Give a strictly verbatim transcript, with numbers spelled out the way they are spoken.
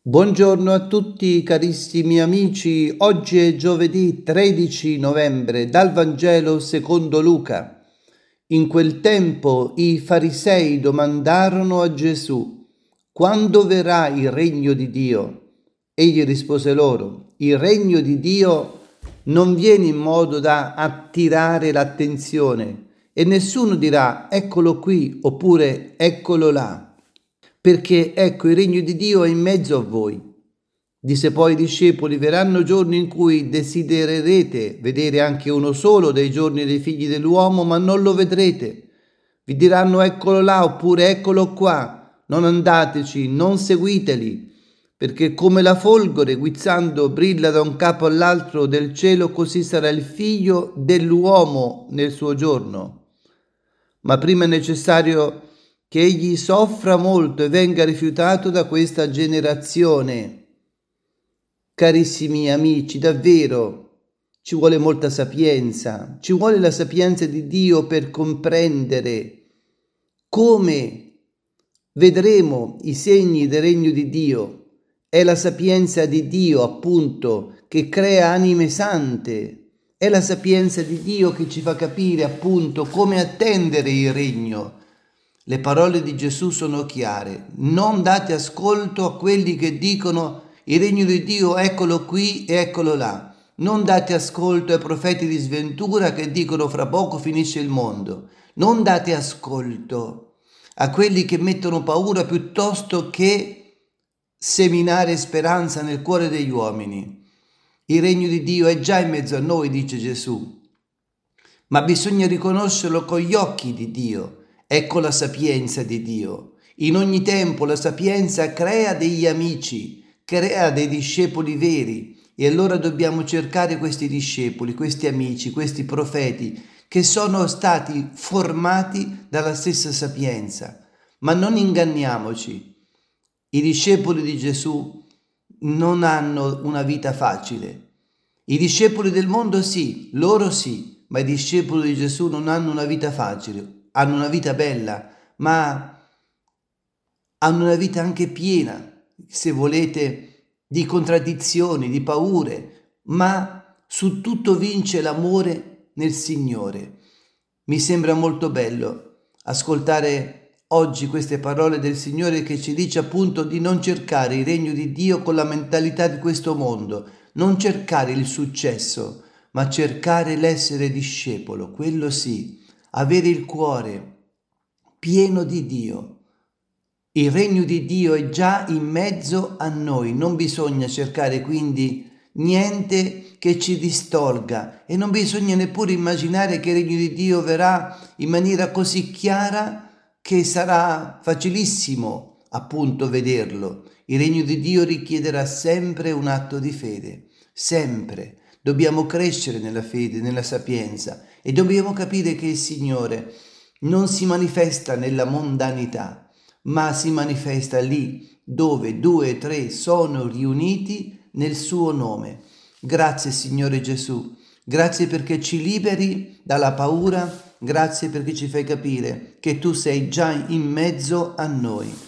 Buongiorno a tutti carissimi amici, oggi è giovedì tredici novembre, dal Vangelo secondo Luca. In quel tempo i farisei domandarono a Gesù: quando verrà il regno di Dio? Egli rispose loro: il regno di Dio non viene in modo da attirare l'attenzione e nessuno dirà eccolo qui oppure eccolo là. Perché ecco il regno di Dio è in mezzo a voi. Disse poi ai discepoli: verranno giorni in cui desidererete vedere anche uno solo dei giorni dei figli dell'uomo, ma non lo vedrete. Vi diranno eccolo là oppure eccolo qua, non andateci, non seguiteli, perché come la folgore guizzando brilla da un capo all'altro del cielo, così sarà il figlio dell'uomo nel suo giorno. Ma prima è necessario che egli soffra molto e venga rifiutato da questa generazione. Carissimi amici, davvero ci vuole molta sapienza, ci vuole la sapienza di Dio per comprendere come vedremo i segni del regno di Dio. È la sapienza di Dio, appunto, che crea anime sante. È la sapienza di Dio che ci fa capire, appunto, come attendere il regno. Le parole di Gesù sono chiare: non date ascolto a quelli che dicono il regno di Dio eccolo qui e eccolo là. Non date ascolto ai profeti di sventura che dicono fra poco finisce il mondo. Non date ascolto a quelli che mettono paura piuttosto che seminare speranza nel cuore degli uomini. Il regno di Dio è già in mezzo a noi, dice Gesù, ma bisogna riconoscerlo con gli occhi di Dio. Ecco la sapienza di Dio. In ogni tempo la sapienza crea degli amici, crea dei discepoli veri, e allora dobbiamo cercare questi discepoli, questi amici, questi profeti che sono stati formati dalla stessa sapienza. Ma non inganniamoci, i discepoli di Gesù non hanno una vita facile. I discepoli del mondo sì, loro sì, ma i discepoli di Gesù non hanno una vita facile. Hanno una vita bella, ma hanno una vita anche piena, se volete, di contraddizioni, di paure, ma su tutto vince l'amore nel Signore. Mi sembra molto bello ascoltare oggi queste parole del Signore che ci dice appunto di non cercare il regno di Dio con la mentalità di questo mondo, non cercare il successo, ma cercare l'essere discepolo, quello sì. Avere il cuore pieno di Dio. Il regno di Dio è già in mezzo a noi, non bisogna cercare quindi niente che ci distolga e non bisogna neppure immaginare che il regno di Dio verrà in maniera così chiara che sarà facilissimo appunto vederlo. Il regno di Dio richiederà sempre un atto di fede, sempre. Dobbiamo crescere nella fede, nella sapienza e dobbiamo capire che il Signore non si manifesta nella mondanità, ma si manifesta lì dove due e tre sono riuniti nel suo nome. Grazie Signore Gesù, grazie perché ci liberi dalla paura, grazie perché ci fai capire che tu sei già in mezzo a noi.